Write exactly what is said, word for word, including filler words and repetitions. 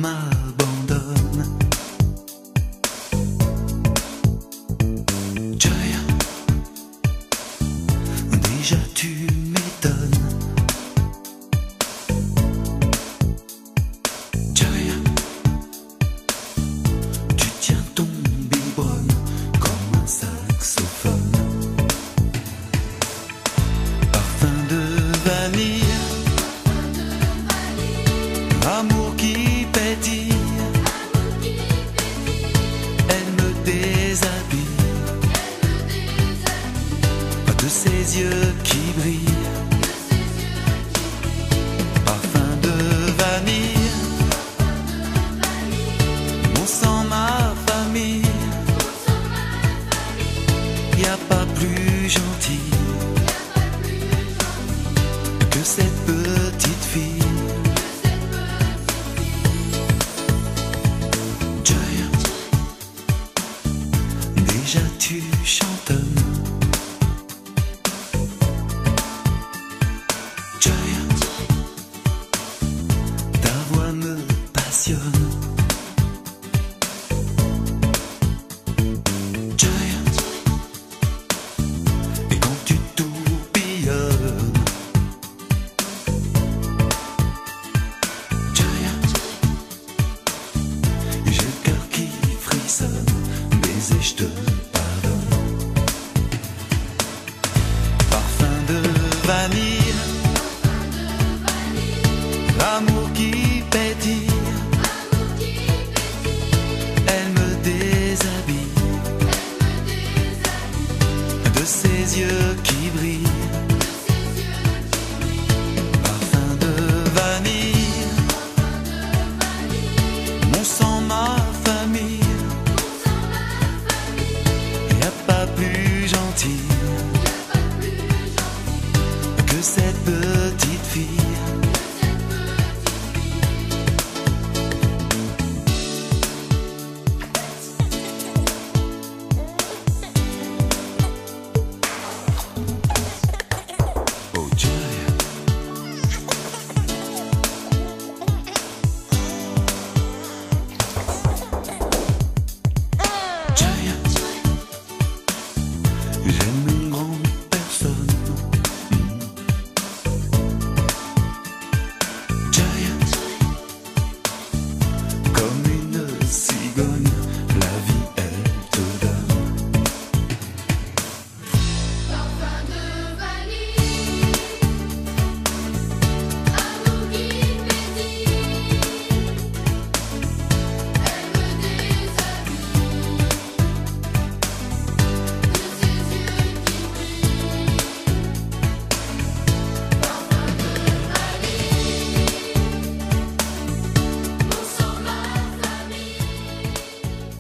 m'abandonne. Joy, déjà tu m'étonnes. Joy, tu tiens ton biberon comme un saxophone. Parfum de vanille, amour qui pétille, elle me déshabille, de ses yeux qui brillent. Parfum de vanille, mon sang, ma famille, y a pas plus gentil que cette petite fille. Joy, déjà tu chantonnes. Joy, ta voix me passionne.